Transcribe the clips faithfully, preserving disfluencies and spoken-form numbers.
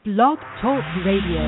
Blog Talk Radio.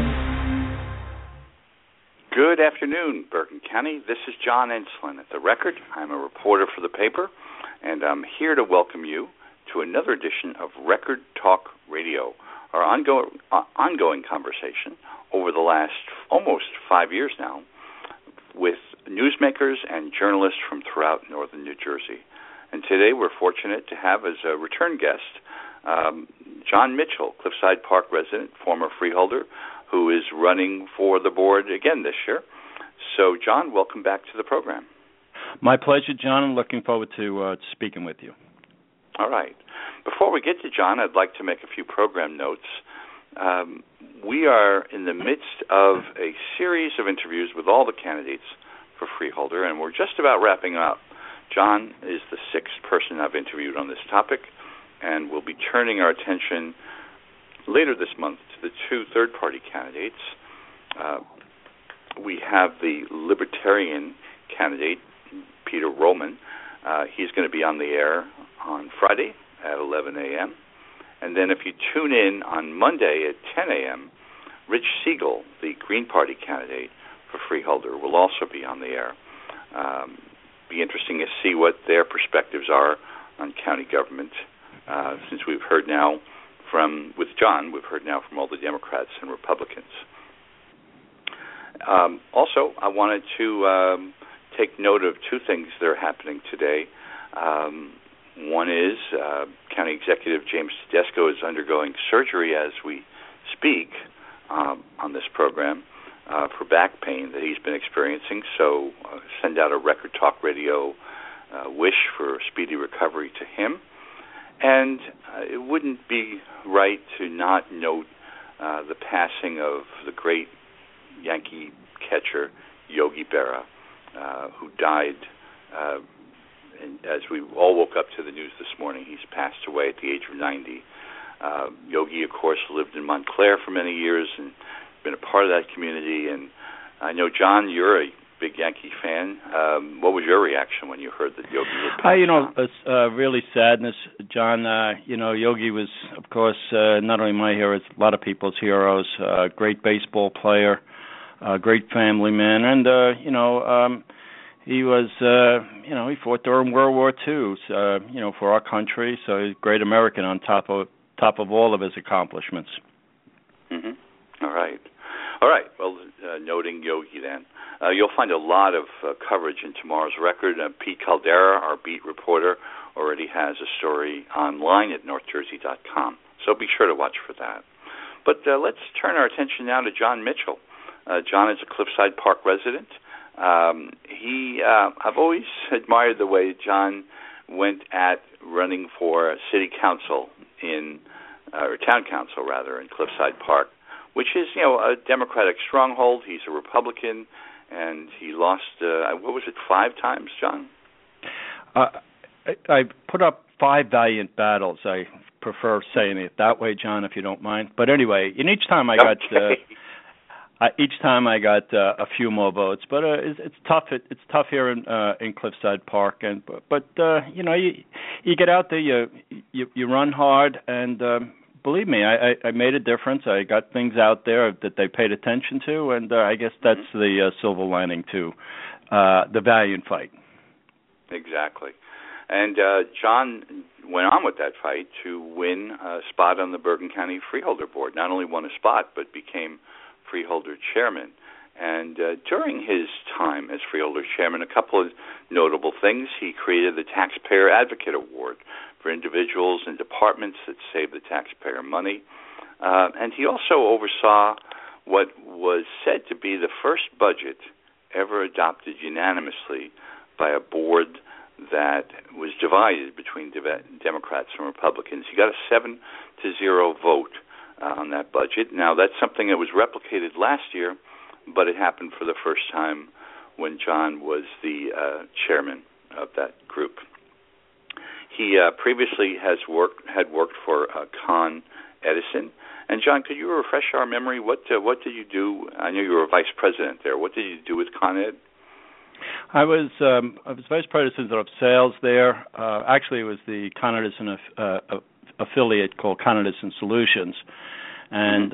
Good afternoon, Bergen County. This is John Enslin at The Record. I'm a reporter for the paper, and I'm here to welcome you to another edition of Record Talk Radio, our ongoing, uh, ongoing conversation over the last almost five years now with newsmakers and journalists from throughout northern New Jersey. And today we're fortunate to have as a return guest um, John Mitchell, Cliffside Park resident, former freeholder, who is running for the board again this year. So, John, welcome back to the program. My pleasure, John. I'm looking forward to uh, speaking with you. All right. Before we get to John, I'd like to make a few program notes. Um, we are in the midst of a series of interviews with all the candidates for freeholder, and we're just about wrapping up. John is the sixth person I've interviewed on this topic, and we'll be turning our attention later this month to the two third-party candidates. Uh, we have the Libertarian candidate, Peter Roman. Uh, he's going to be on the air on Friday at eleven a.m. And then if you tune in on Monday at ten a.m., Rich Siegel, the Green Party candidate for freeholder, will also be on the air. Um, be interesting to see what their perspectives are on county government. Uh, since we've heard now from, with John, we've heard now from all the Democrats and Republicans. Um, also, I wanted to um, take note of two things that are happening today. Um, one is uh, County Executive James Tedesco is undergoing surgery as we speak um, on this program uh, for back pain that he's been experiencing. So uh, send out a Record Talk Radio uh, wish for speedy recovery to him. And uh, it wouldn't be right to not note uh, the passing of the great Yankee catcher Yogi Berra, uh, who died, uh, and as we all woke up to the news this morning. He's passed away at the age of ninety. Uh, Yogi, of course, lived in Montclair for many years and been a part of that community. And I know, John, you're a big Yankee fan. Um, what was your reaction when you heard that Yogi was passed uh, You know, on? it's uh, really sadness, John. Uh, you know, Yogi was, of course, uh, not only my hero, it's a lot of people's heroes. Uh, great baseball player, uh, great family man, and uh, you know, um, he was, uh, you know, he fought during World War Two, uh, you know, for our country. So he's a great American on top of top of all of his accomplishments. Mm-hmm. All right. All right. Well, uh, noting Yogi then. Uh, you'll find a lot of uh, coverage in tomorrow's Record. Uh, Pete Caldera, our beat reporter, already has a story online at north jersey dot com. So be sure to watch for that. But uh, let's turn our attention now to John Mitchell. Uh, John is a Cliffside Park resident. Um, he, uh, I've always admired the way John went at running for city council in, uh, or town council rather, in Cliffside Park, which is, you know, a Democratic stronghold. He's a Republican, and he lost, uh, what was it, five times, John? Uh, I, I put up five valiant battles. I prefer saying it that way, John, if you don't mind. But anyway, and each time I got, okay. uh, each time I got uh, a few more votes. But uh, it's, it's tough. It, it's tough here in uh, in Cliffside Park, and but, but uh, you know, you you get out there, you you, you run hard, and um, believe me, I, I, I made a difference. I got things out there that they paid attention to, and uh, I guess that's mm-hmm. the uh, silver lining to uh, the valiant fight. Exactly. And uh, John went on with that fight to win a spot on the Bergen County Freeholder Board. Not only won a spot, but became Freeholder Chairman. And uh, during his time as Freeholder Chairman, a couple of notable things. He created the Taxpayer Advocate Award for individuals and departments that save the taxpayer money. Uh, and he also oversaw what was said to be the first budget ever adopted unanimously by a board that was divided between de- Democrats and Republicans. He got a seven to zero vote uh, on that budget. Now, that's something that was replicated last year, but it happened for the first time when John was the uh, chairman of that group. He uh, previously has worked had worked for uh, Con Edison. And John, could you refresh our memory? What uh, what did you do? I know you were a vice president there. What did you do with Con Ed? I was um, I was vice president of sales there. Uh, actually, it was the Con Edison uh, affiliate called Con Edison Solutions, and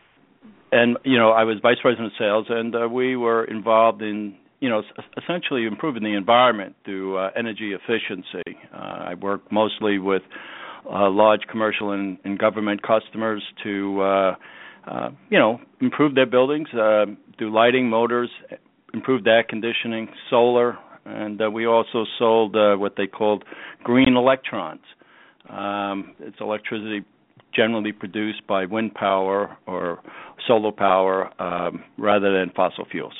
and you know I was vice president of sales, and uh, we were involved in you know essentially improving the environment through uh, energy efficiency. Uh, I worked mostly with uh, large commercial and, and government customers to uh, uh, you know improve their buildings uh, through lighting, motors, improved air conditioning, solar, and uh, we also sold uh, what they called green electrons. Um, it's electricity generally produced by wind power or solar power um, rather than fossil fuels.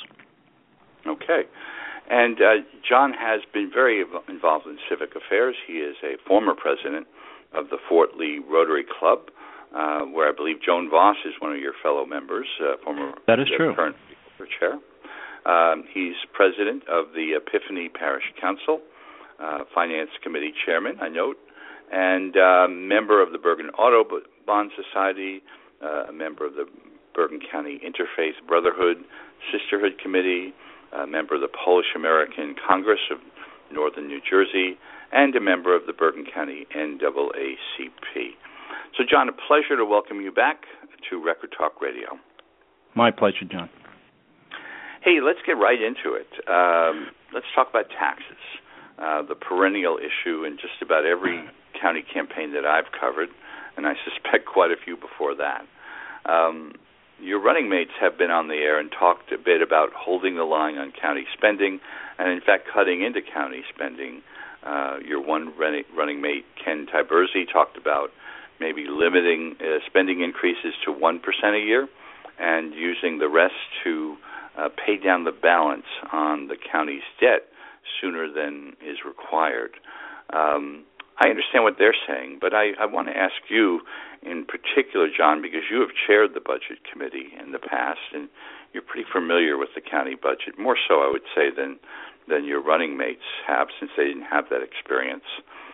Okay. And uh, John has been very involved in civic affairs. He is a former president of the Fort Lee Rotary Club, uh, where I believe Joan Voss is one of your fellow members, uh, former that is true. current chair. Um, he's president of the Epiphany Parish Council, uh, Finance Committee chairman, I note, and uh, member of the Bergen Autobahn Society, uh, a member of the Bergen County Interfaith Brotherhood Sisterhood Committee, a member of the Polish American Congress of Northern New Jersey, and a member of the Bergen County N double A C P. So, John, a pleasure to welcome you back to Record Talk Radio. My pleasure, John. Hey, let's get right into it. Um, let's talk about taxes, uh, the perennial issue in just about every county campaign that I've covered, and I suspect quite a few before that. Um, your running mates have been on the air and talked a bit about holding the line on county spending and, in fact, cutting into county spending. Uh, your one running mate, Ken Tiberzi, talked about maybe limiting uh, spending increases to one percent a year and using the rest to uh, pay down the balance on the county's debt sooner than is required. Um, I understand what they're saying, but I, I want to ask you in particular, John, because you have chaired the Budget Committee in the past, and you're pretty familiar with the county budget, more so, I would say, than than your running mates have, since they didn't have that experience.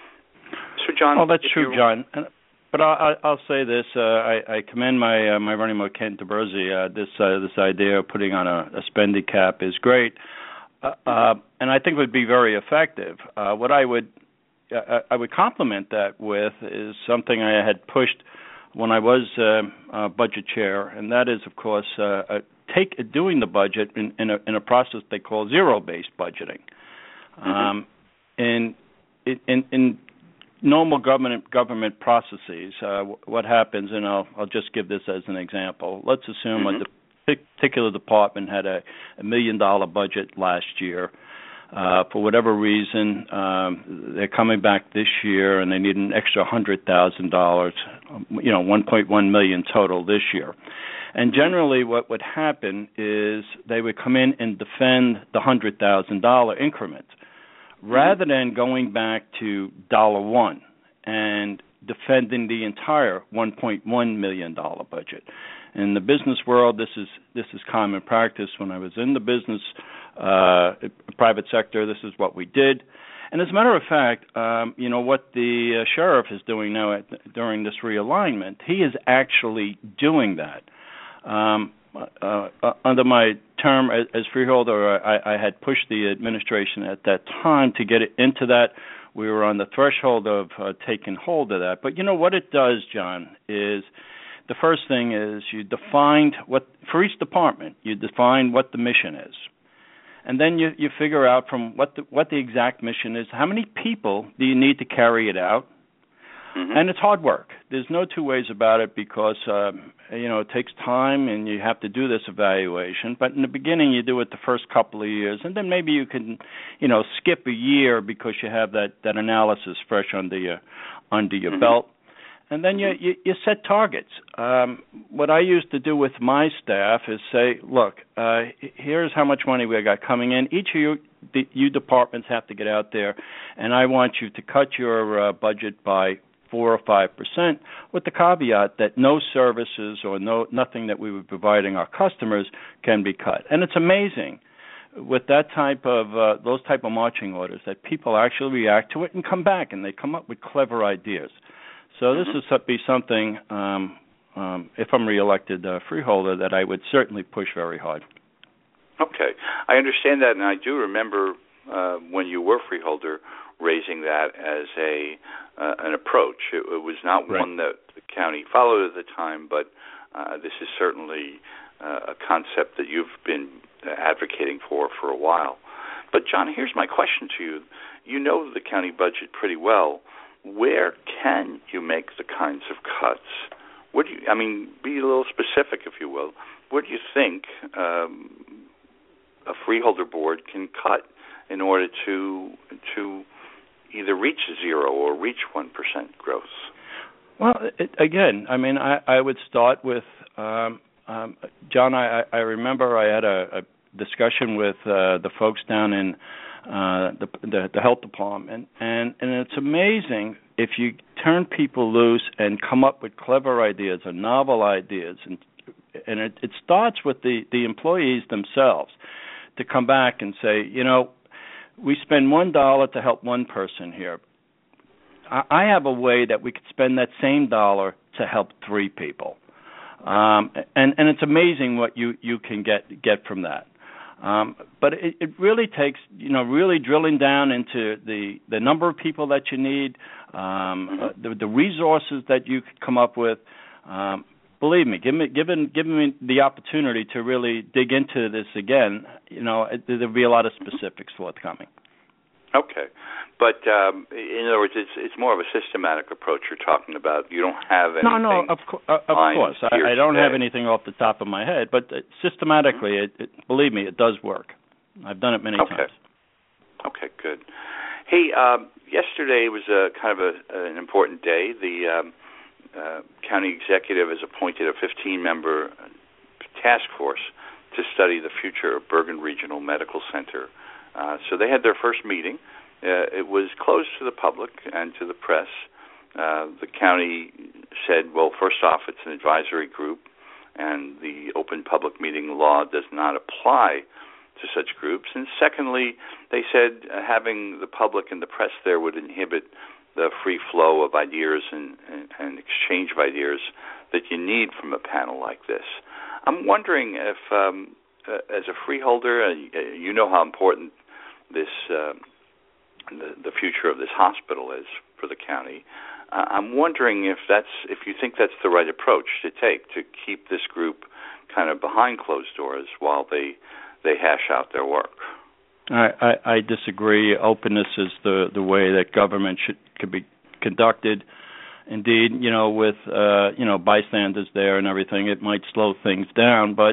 So, John... Oh, that's true, you... John. But I, I'll say this: uh, I, I commend my uh, my running mate Ken Tiberzi. Uh, this uh, this idea of putting on a, a spending cap is great, uh, uh, and I think it would be very effective. Uh, what I would uh, I would complement that with is something I had pushed when I was uh, uh, budget chair, and that is, of course, uh, uh, take doing the budget in, in a in a process they call zero-based budgeting. Mm-hmm. Um, in in in normal government government processes, uh, what happens, and I'll I'll just give this as an example. Let's assume mm-hmm. a particular department had a, a million dollar budget last year. Uh, for whatever reason, um, they're coming back this year and they need an extra hundred thousand dollars. You know, one point one million total this year. And generally, what would happen is they would come in and defend the hundred thousand dollar increment, rather than going back to dollar one and defending the entire one point one million dollar budget. In the business world, this is this is common practice. When I was in the business uh, private sector, this is what we did. And as a matter of fact, um, you know what the uh, sheriff is doing now at, during this realignment, he is actually doing that. Um, uh, uh, under my term as, as freeholder, I, I had pushed the administration at that time to get it into that. We were on the threshold of uh, taking hold of that. But you know what it does, John, is the first thing is you defined what, for each department, you define what the mission is. And then you, you figure out from what the, what the exact mission is, how many people do you need to carry it out? Mm-hmm. And it's hard work. There's no two ways about it because, um, you know, it takes time and you have to do this evaluation. But in the beginning, you do it the first couple of years. And then maybe you can, you know, skip a year because you have that, that analysis fresh under your, under your mm-hmm. belt. And then you, you, you set targets. Um, what I used to do with my staff is say, look, uh, here's how much money we got coming in. Each of you, the, you departments have to get out there, and I want you to cut your uh, budget by four or five percent, with the caveat that no services or no nothing that we were providing our customers can be cut. And it's amazing with that type of uh, those type of marching orders that people actually react to it and come back and they come up with clever ideas. So this mm-hmm. is be something, um, um, if I'm reelected uh, freeholder, that I would certainly push very hard. Okay. I understand that, and I do remember uh, when you were freeholder raising that as a uh, an approach. It, it was not right. one that the county followed at the time, but uh, this is certainly uh, a concept that you've been advocating for for a while. But, John, here's my question to you. You know the county budget pretty well. Where can you make the kinds of cuts? What do you, I mean, be a little specific, if you will. Where do you think um, a freeholder board can cut in order to to either reach zero or reach one percent growth? Well, it, again, I mean, I, I would start with, um, um, John, I, I remember I had a, a discussion with uh, the folks down in uh, the, the, the health department, and, and it's amazing if you turn people loose and come up with clever ideas or novel ideas, and and it, it starts with the, the employees themselves to come back and say, you know, we spend one dollar to help one person here. I have a way that we could spend that same dollar to help three people, um, and and it's amazing what you, you can get get from that. Um, but it, it really takes, you know, really drilling down into the, the number of people that you need, um, uh, the, the resources that you could come up with. Um, believe me, give me given give me the opportunity to really dig into this again. You know, it, there'll be a lot of specifics forthcoming. Okay. But um, in other words, it's it's more of a systematic approach you're talking about. You don't have anything. No, no, of, co- uh, of course. I, I don't today. have anything off the top of my head, but uh, systematically, mm-hmm. it, it, believe me, it does work. I've done it many okay. times. Okay, good. Hey, um, yesterday was a kind of a, an important day. The um, uh, county executive has appointed a fifteen-member task force to study the future of Bergen Regional Medical Center. Uh, so they had their first meeting. Uh, it was closed to the public and to the press. Uh, the county said, well, first off, it's an advisory group, and the open public meeting law does not apply to such groups. And secondly, they said uh, having the public and the press there would inhibit the free flow of ideas and, and, and exchange of ideas that you need from a panel like this. I'm wondering if, um, uh, as a freeholder, uh, you know how important this uh, the, the future of this hospital is for the county. Uh, I'm wondering if that's if you think that's the right approach to take, to keep this group kind of behind closed doors while they they hash out their work. I, I, I disagree. Openness is the, the way that government should could be conducted. Indeed, you know, with uh, you know bystanders there and everything, it might slow things down. But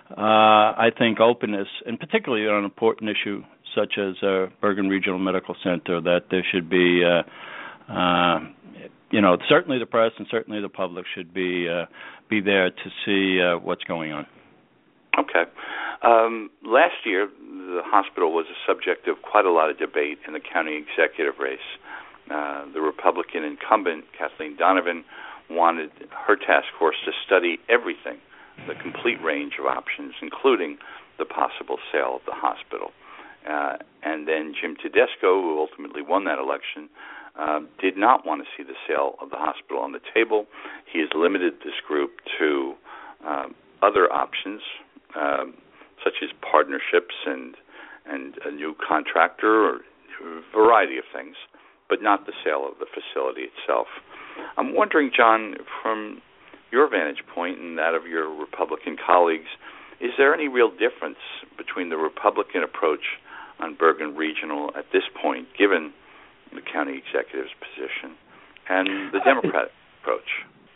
uh, I think openness, and particularly on an important issue such as uh, Bergen Regional Medical Center, that there should be, uh, uh, you know, certainly the press and certainly the public should be uh, be there to see uh, what's going on. Okay. Um, last year, the hospital was a subject of quite a lot of debate in the county executive race. Uh, the Republican incumbent, Kathleen Donovan, wanted her task force to study everything, the complete range of options, including the possible sale of the hospital. Uh, and then Jim Tedesco, who ultimately won that election, uh, did not want to see the sale of the hospital on the table. He has limited this group to um, other options, um, such as partnerships and and a new contractor or a variety of things, but not the sale of the facility itself. I'm wondering, John, from your vantage point and that of your Republican colleagues, is there any real difference between the Republican approach on Bergen Regional at this point, given the county executive's position, and the Democratic approach?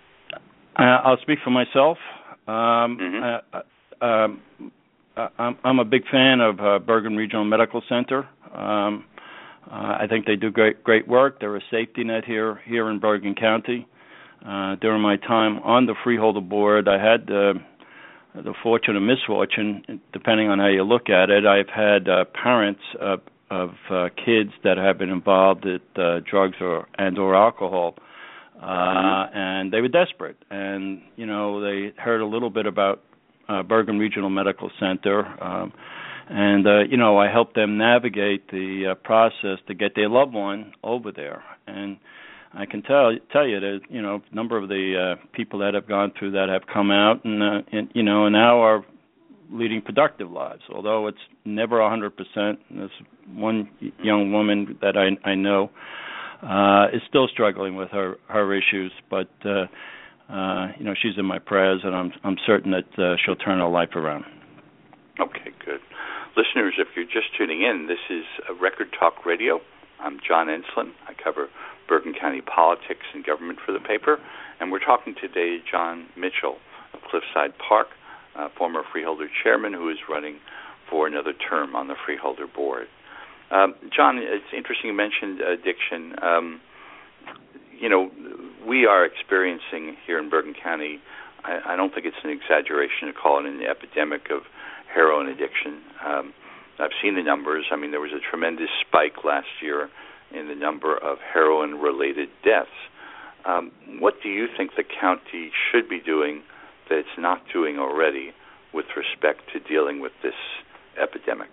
Uh, I'll speak for myself. Um, mm-hmm. uh, um, I'm, I'm a big fan of uh, Bergen Regional Medical Center. Um, uh, I think they do great great work. They're a safety net here here in Bergen County. Uh, during my time on the Freeholder Board, I had uh, the fortune or misfortune, depending on how you look at it. I've had uh, parents uh, of uh, kids that have been involved with uh, drugs or and or alcohol, uh, mm-hmm. and they were desperate. And you know, they heard a little bit about uh, Bergen Regional Medical Center, um, and uh, you know, I helped them navigate the uh, process to get their loved one over there. And I can tell tell you that you know a number of the uh, people that have gone through that have come out and, uh, and you know and now are leading productive lives. Although it's never a hundred percent. There's one young woman that I I know uh, is still struggling with her, her issues, but uh, uh, you know, she's in my prayers, and I'm I'm certain that uh, she'll turn her life around. Okay, good. Listeners, if you're just tuning in, this is a Record Talk Radio. I'm John Enslin. I cover Bergen County politics and government for the paper, and we're talking today to John Mitchell of Cliffside Park, uh, former Freeholder chairman who is running for another term on the Freeholder board. Um, John, it's interesting you mentioned addiction. Um, you know, we are experiencing here in Bergen County, I, I don't think it's an exaggeration to call it an epidemic of heroin addiction. Um, I've seen the numbers. I mean, there was a tremendous spike last year in the number of heroin-related deaths. Um, what do you think the county should be doing that it's not doing already with respect to dealing with this epidemic?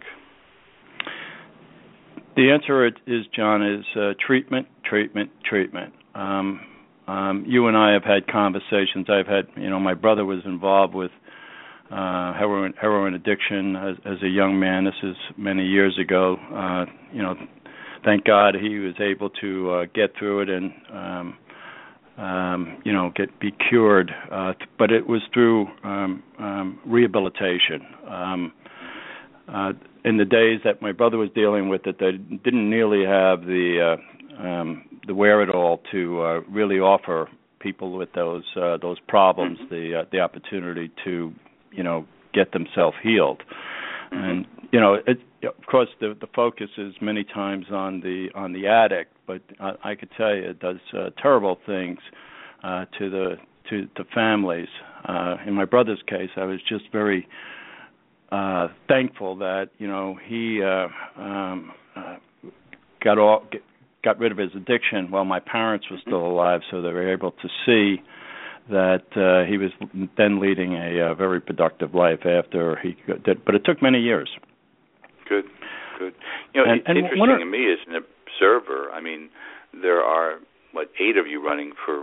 The answer is, John, is uh, treatment, treatment, treatment. Um, um, you and I have had conversations. I've had, you know, my brother was involved with uh, heroin heroin addiction as, as a young man. This is many years ago. Uh, you know, thank God he was able to uh, get through it and, um, um, you know, get be cured. Uh, but it was through um, um, rehabilitation. Um, uh, in the days that my brother was dealing with it, they didn't nearly have the uh, um, the wherewithal to uh, really offer people with those uh, those problems mm-hmm. the uh, the opportunity to, you know, get themselves healed. Mm-hmm. And you know, it, of course, the the focus is many times on the on the addict, but I, I could tell you it does uh, terrible things uh, to the to the families. Uh, in my brother's case, I was just very Uh, thankful that, you know, he uh, um, uh, got all, get, got rid of his addiction while my parents were still alive, so they were able to see that uh, he was then leading a, a very productive life after he did. But it took many years. Good, good. You know, and, it's and interesting are, to me as an observer. I mean, there are what eight of you running for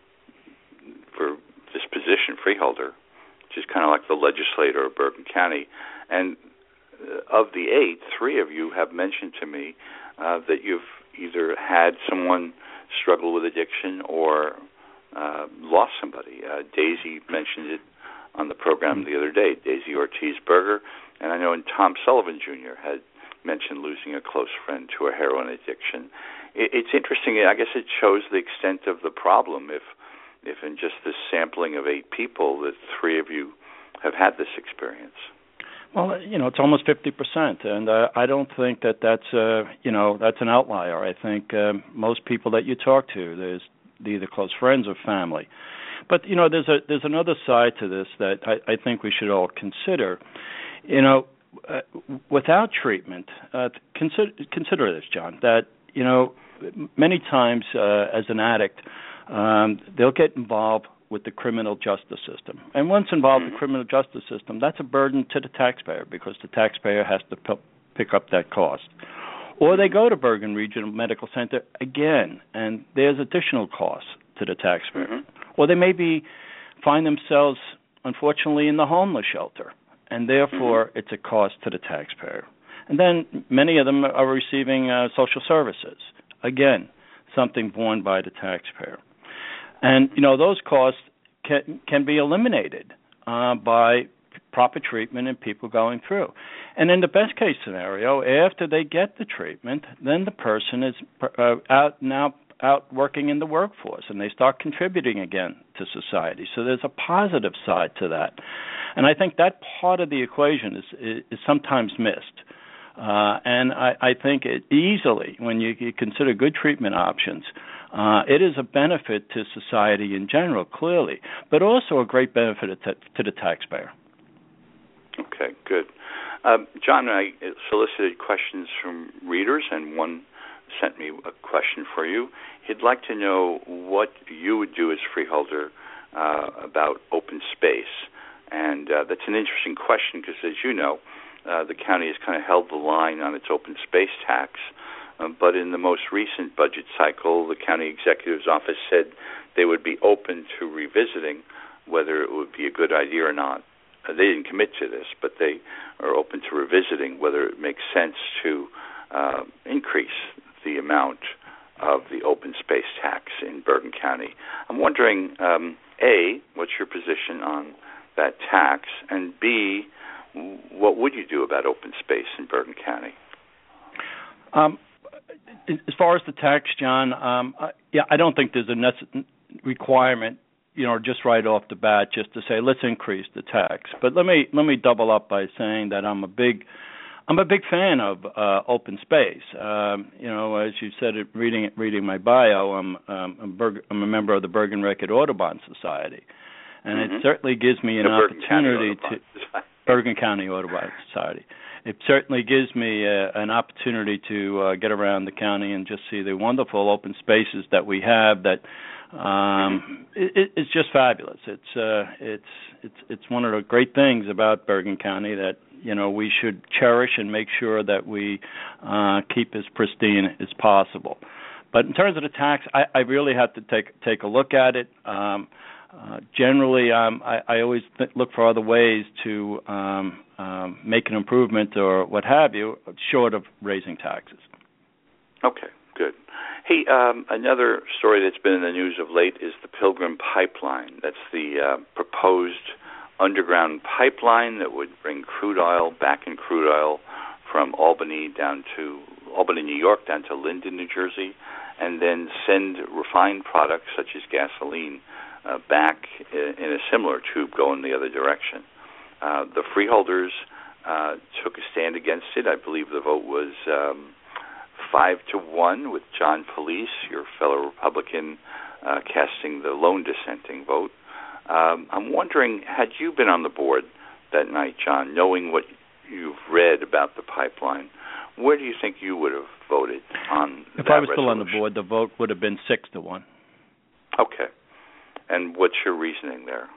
for this position, freeholder, which is kind of like the legislator of Bergen County. And of the eight, three of you have mentioned to me uh, that you've either had someone struggle with addiction or uh, lost somebody. Uh, Daisy mentioned it on the program the other day, Daisy Ortiz Berger, and I know and Tom Sullivan Junior had mentioned losing a close friend to a heroin addiction. It, it's interesting. I guess it shows the extent of the problem if if in just this sampling of eight people that three of you have had this experience. Well, you know, it's almost fifty percent, and uh, I don't think that that's, uh, you know, that's an outlier. I think um, most people that you talk to, there's either close friends or family. But, you know, there's a there's another side to this that I, I think we should all consider. You know, uh, without treatment, uh, consider, consider this, John, that, you know, many times uh, as an addict, Um, they'll get involved with the criminal justice system. And once involved in the criminal justice system, that's a burden to the taxpayer because the taxpayer has to p- pick up that cost. Or they go to Bergen Regional Medical Center again, and there's additional costs to the taxpayer. Mm-hmm. Or they maybe find themselves, unfortunately, in the homeless shelter, and therefore mm-hmm. it's a cost to the taxpayer. And then many of them are receiving uh, social services. Again, something borne by the taxpayer. And, you know, those costs can, can be eliminated uh, by proper treatment and people going through. And in the best case scenario, after they get the treatment, then the person is uh, out now out working in the workforce and they start contributing again to society. So there's a positive side to that. And I think that part of the equation is, is, is sometimes missed. Uh, and I, I think it easily, when you, you consider good treatment options, uh, it is a benefit to society in general, clearly, but also a great benefit to, to the taxpayer. Okay, good. Um, John, I solicited questions from readers, and one sent me a question for you. He'd like to know what you would do as freeholder uh, about open space. And uh, that's an interesting question because, as you know, Uh, the county has kind of held the line on its open space tax, um, but in the most recent budget cycle, the county executive's office said they would be open to revisiting whether it would be a good idea or not. Uh, they didn't commit to this, but they are open to revisiting whether it makes sense to uh, increase the amount of the open space tax in Bergen County. I'm wondering, um, A, what's your position on that tax, and B, what would you do about open space in Bergen County? Um, as far as the tax, John, um, I, yeah, I don't think there's a nece- requirement, you know, just right off the bat, just to say let's increase the tax. But let me let me double up by saying that I'm a big I'm a big fan of uh, open space. Um, you know, as you said, it, reading reading my bio, I'm um, I'm, Berg, I'm a member of the Bergen Record Audubon Society, and mm-hmm. it certainly gives me an the opportunity to Bergen County Audubon Society. It certainly gives me uh, an opportunity to uh, get around the county and just see the wonderful open spaces that we have. That um, it, it's just fabulous. It's uh, it's it's it's one of the great things about Bergen County that you know we should cherish and make sure that we uh, keep as pristine as possible. But in terms of the tax, I, I really have to take take a look at it. Um, Uh, generally, um, I, I always th- look for other ways to um, um, make an improvement or what have you, short of raising taxes. Okay, good. Hey, um, another story that's been in the news of late is the Pilgrim Pipeline. That's the uh, proposed underground pipeline that would bring crude oil, back in crude oil, from Albany down to Albany, New York, down to Linden, New Jersey, and then send refined products such as gasoline Uh, back in a similar tube going the other direction. Uh, the freeholders uh, took a stand against it. I believe the vote was um, five to one, with John Police, your fellow Republican, uh, casting the lone dissenting vote. Um, I'm wondering, had you been on the board that night, John, knowing what you've read about the pipeline, where do you think you would have voted on if that I was resolution? Still on the board, the vote would have been six to one. Okay. And what's your reasoning there?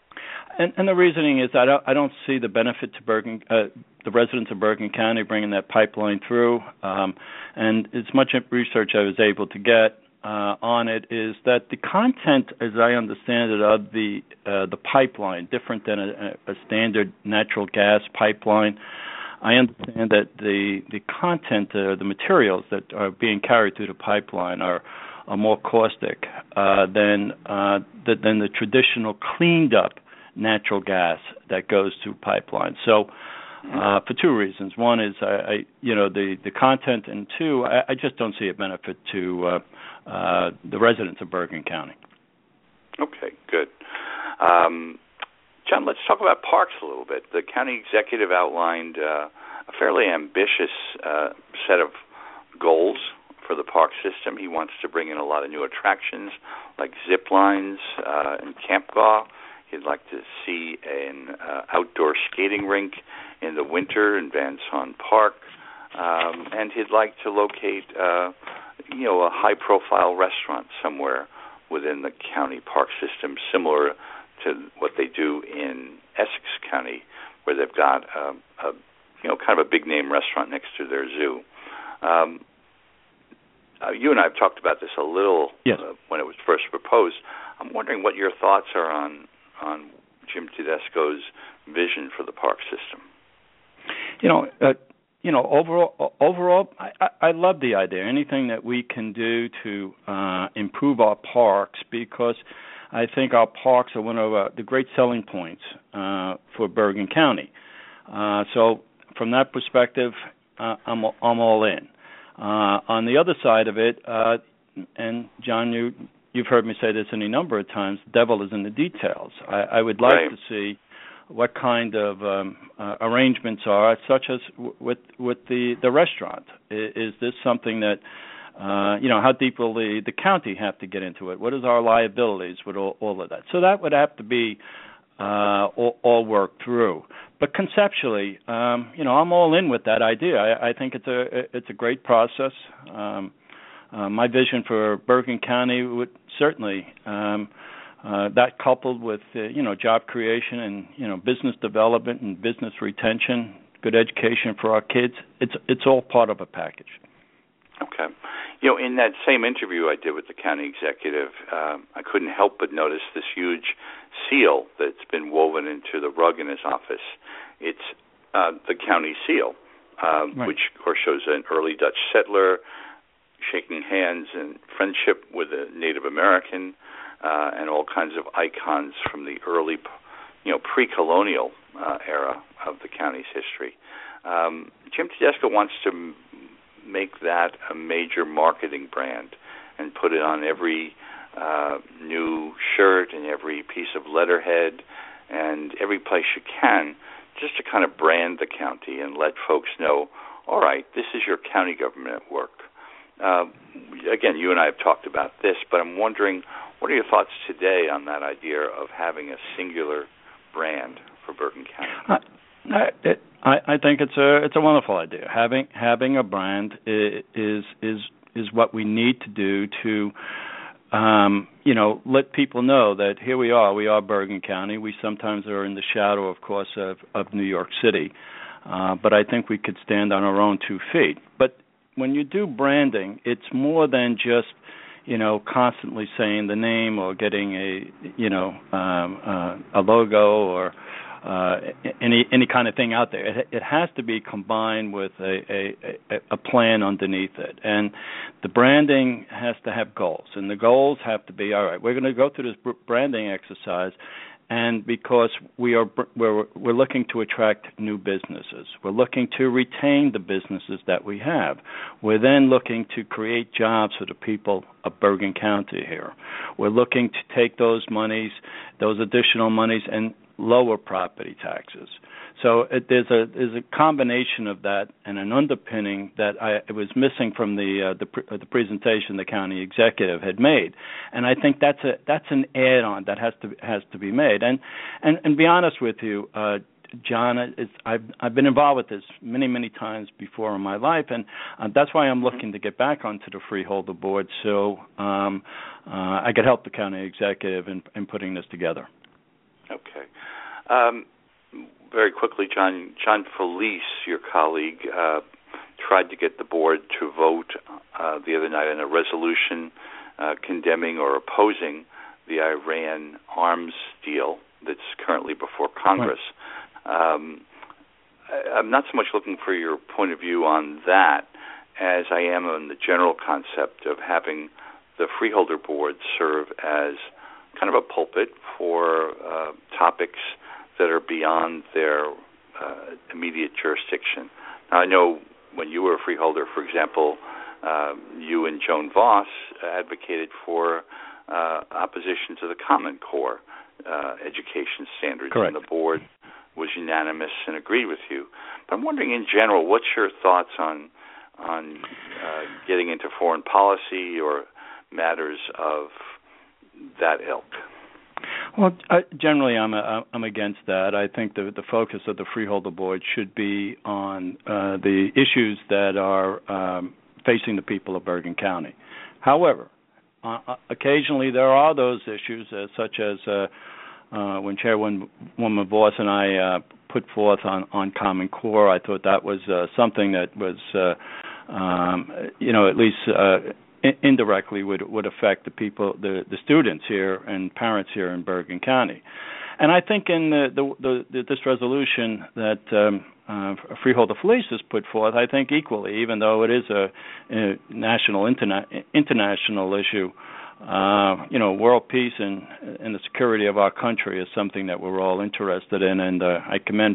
And, and the reasoning is I don't, I don't see the benefit to Bergen, uh, the residents of Bergen County bringing that pipeline through. Um, and as much research I was able to get uh, on it is that the content, as I understand it, of the uh, the pipeline, different than a, a standard natural gas pipeline. I understand that the the content, uh, the materials that are being carried through the pipeline are are more caustic uh, than uh, the, than the traditional cleaned up natural gas that goes through pipelines. So, uh, for two reasons: one is I, I you know the, the content, and two, I, I just don't see a benefit to uh, uh, the residents of Bergen County. Okay, good. Um, John, let's talk about parks a little bit. The county executive outlined uh, a fairly ambitious uh, set of goals for the park system. He wants to bring in a lot of new attractions like zip lines uh, and campgolf. He'd like to see an uh, outdoor skating rink in the winter in Van Son Park, um, and he'd like to locate, uh, you know, a high-profile restaurant somewhere within the county park system, similar to what they do in Essex County, where they've got a, a you know, kind of a big-name restaurant next to their zoo. Um, Uh, you and I have talked about this a little yes. uh, when it was first proposed. I'm wondering what your thoughts are on on Jim Tedesco's vision for the park system. You know, uh, you know, overall, overall, I, I, I love the idea. Anything that we can do to uh, improve our parks, because I think our parks are one of uh, the great selling points uh, for Bergen County. Uh, so, from that perspective, uh, I'm I'm all in. Uh, on the other side of it, uh, and John, you, you've heard me say this any number of times, the devil is in the details. I, I would like right. to see what kind of um, uh, arrangements are, such as w- with with the, the restaurant. Is, is this something that, uh, you know, how deep will the, the county have to get into it? What is our liabilities with all, all of that? So that would have to be uh, all, all worked through. But conceptually, um, you know, I'm all in with that idea. I, I think it's a it's a great process. Um, uh, my vision for Bergen County would certainly um, uh, that coupled with uh, you know job creation and you know business development and business retention, good education for our kids. It's it's all part of a package. Okay. You know, in that same interview I did with the county executive, um, I couldn't help but notice this huge seal that's been woven into the rug in his office. It's uh, the county seal, um, right. which, of course, shows an early Dutch settler, shaking hands and friendship with a Native American uh, and all kinds of icons from the early, you know, pre-colonial uh, era of the county's history. Um, Jim Tedesco wants to m- make that a major marketing brand and put it on every uh, new shirt and every piece of letterhead and every place you can, just to kind of brand the county and let folks know, all right, this is your county government at work. Uh, again, you and I have talked about this, but I'm wondering, what are your thoughts today on that idea of having a singular brand for Bergen County? I, it, I, I think it's a it's a wonderful idea. Having having a brand is is is what we need to do to um, you know let people know that here we are. We are Bergen County. We sometimes are in the shadow, of course, of, of New York City, uh, but I think we could stand on our own two feet. But when you do branding, it's more than just, you know, constantly saying the name or getting a, you know, um, uh, a logo or uh, any any kind of thing out there. It, it has to be combined with a, a, a plan underneath it. And the branding has to have goals. And the goals have to be, all right, we're going to go through this branding exercise, and because we are we're we're looking to attract new businesses, we're looking to retain the businesses that we have. We're then looking to create jobs for the people of Bergen County here. We're looking to take those monies, those additional monies, and lower property taxes. So it, there's a there's a combination of that and an underpinning that I it was missing from the uh, the, pre- the presentation the county executive had made, and I think that's a that's an add-on that has to has to be made. And and, and be honest with you, uh, John, it's, I've I've been involved with this many many times before in my life, and uh, that's why I'm looking to get back onto the freeholder board so um, uh, I could help the county executive in, in putting this together. Okay. Um, Very quickly, John John Felice, your colleague, uh, tried to get the board to vote uh, the other night on a resolution uh, condemning or opposing the Iran arms deal that's currently before Congress. Right. Um, I, I'm not so much looking for your point of view on that as I am on the general concept of having the freeholder board serve as kind of a pulpit for uh, topics that are beyond their uh, immediate jurisdiction. Now, I know when you were a freeholder, for example, uh, you and Joan Voss advocated for uh, opposition to the Common Core uh, education standards, Correct. And the board was unanimous and agreed with you. But I'm wondering, in general, what's your thoughts on on uh, getting into foreign policy or matters of that ilk? Well, I, generally, I'm a, I'm against that. I think the the focus of the freeholder board should be on uh, the issues that are um, facing the people of Bergen County. However, uh, occasionally there are those issues, uh, such as uh, uh, when Chairwoman Voss and I uh, put forth on, on Common Core. I thought that was uh, something that was, uh, um, you know, at least. Uh, indirectly would would affect the people, the, the students here and parents here in Bergen County. And I think in the, the, the this resolution that um, uh, Freeholder Felice has put forth, I think equally, even though it is a, a national, interna- international issue, uh, you know, world peace and, and the security of our country is something that we're all interested in, and uh, I commend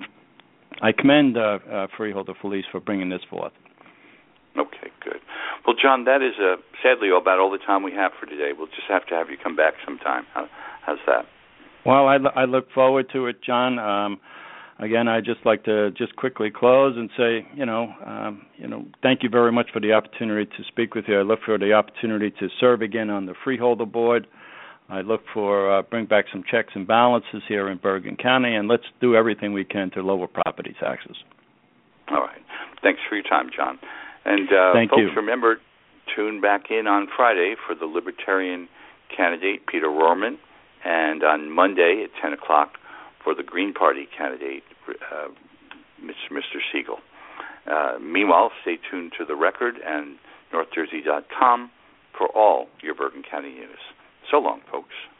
I commend uh, uh, Freeholder Felice for bringing this forth. Okay, good. Well, John, that is uh, sadly about all the time we have for today. We'll just have to have you come back sometime. How, how's that? Well, I, I look forward to it, John. Um, again, I'd just like to just quickly close and say, you know, um, you know, thank you very much for the opportunity to speak with you. I look for the opportunity to serve again on the freeholder board. I look for uh, bring back some checks and balances here in Bergen County, and let's do everything we can to lower property taxes. All right. Thanks for your time, John. And uh, Thank folks, you. remember, tune back in on Friday for the Libertarian candidate, Peter Rohrman, and on Monday at ten o'clock for the Green Party candidate, uh, Mister Siegel. Uh, meanwhile, stay tuned to The Record and north jersey dot com for all your Bergen County news. So long, folks.